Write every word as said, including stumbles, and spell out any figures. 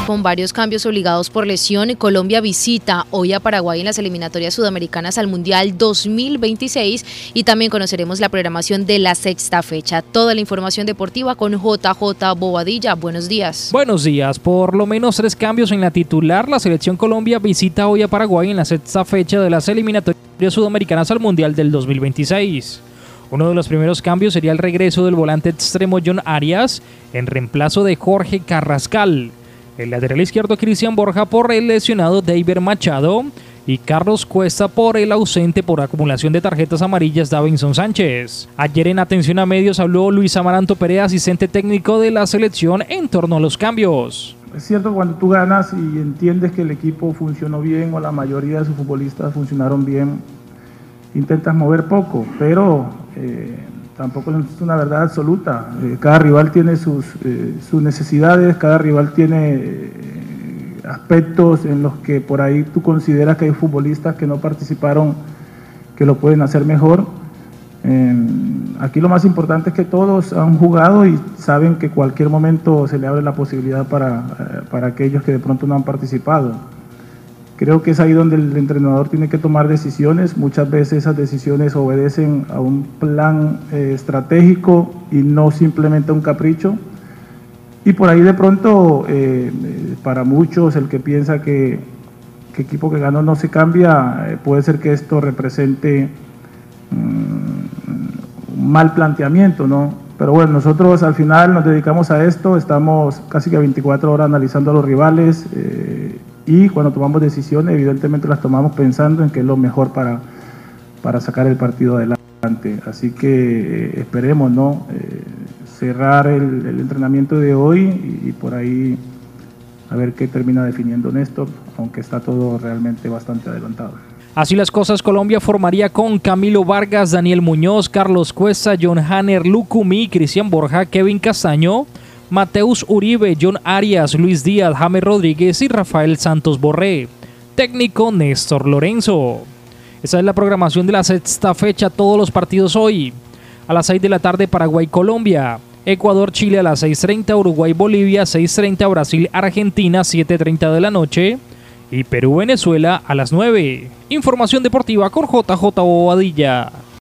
Con varios cambios obligados por lesión, Colombia visita hoy a Paraguay en las eliminatorias sudamericanas al Mundial dos mil veintiséis y también conoceremos la programación de la sexta fecha. Toda la información deportiva con J J Bobadilla. Buenos días. Buenos días. Por lo menos tres cambios en la titular. La selección Colombia visita hoy a Paraguay en la sexta fecha de las eliminatorias sudamericanas al Mundial del dos mil veintiséis. Uno de los primeros cambios sería el regreso del volante extremo John Arias en reemplazo de Jorge Carrascal. El lateral izquierdo Cristian Borja por el lesionado David Machado y Carlos Cuesta por el ausente por acumulación de tarjetas amarillas Davinson Sánchez. Ayer en Atención a Medios habló Luis Amaranto Perea, asistente técnico de la selección, en torno a los cambios. Es cierto, cuando tú ganas y entiendes que el equipo funcionó bien o la mayoría de sus futbolistas funcionaron bien, intentas mover poco, pero eh, tampoco es una verdad absoluta. Eh, cada rival tiene sus, eh, sus necesidades, cada rival tiene eh, aspectos en los que por ahí tú consideras que hay futbolistas que no participaron, que lo pueden hacer mejor. Eh, aquí lo más importante es que todos han jugado y saben que cualquier momento se le abre la posibilidad para, eh, para aquellos que de pronto no han participado. Creo que es ahí donde el entrenador tiene que tomar decisiones. Muchas veces esas decisiones obedecen a un plan eh, estratégico y no simplemente a un capricho. Y por ahí de pronto, eh, para muchos, el que piensa que, que equipo que ganó no se cambia, eh, puede ser que esto represente um, un mal planteamiento, ¿no? Pero bueno, nosotros al final nos dedicamos a esto, estamos casi que veinticuatro horas analizando a los rivales, eh, y cuando tomamos decisiones, evidentemente las tomamos pensando en qué es lo mejor para, para sacar el partido adelante. Así que eh, esperemos, ¿no? Eh, cerrar el, el entrenamiento de hoy y, y por ahí a ver qué termina definiendo Néstor, aunque está todo realmente bastante adelantado. Así las cosas, Colombia formaría con Camilo Vargas, Daniel Muñoz, Carlos Cuesta, John Hanner, Lucumí, Cristian Borja, Kevin Castaño, Mateus Uribe, John Arias, Luis Díaz, James Rodríguez y Rafael Santos Borré. Técnico Néstor Lorenzo. Esa es la programación de la sexta fecha, todos los partidos hoy. A las seis de la tarde Paraguay-Colombia, Ecuador-Chile a las seis treinta, Uruguay-Bolivia, seis treinta, Brasil-Argentina, siete treinta de la noche y Perú-Venezuela a las nueve. Información deportiva con J J Bobadilla.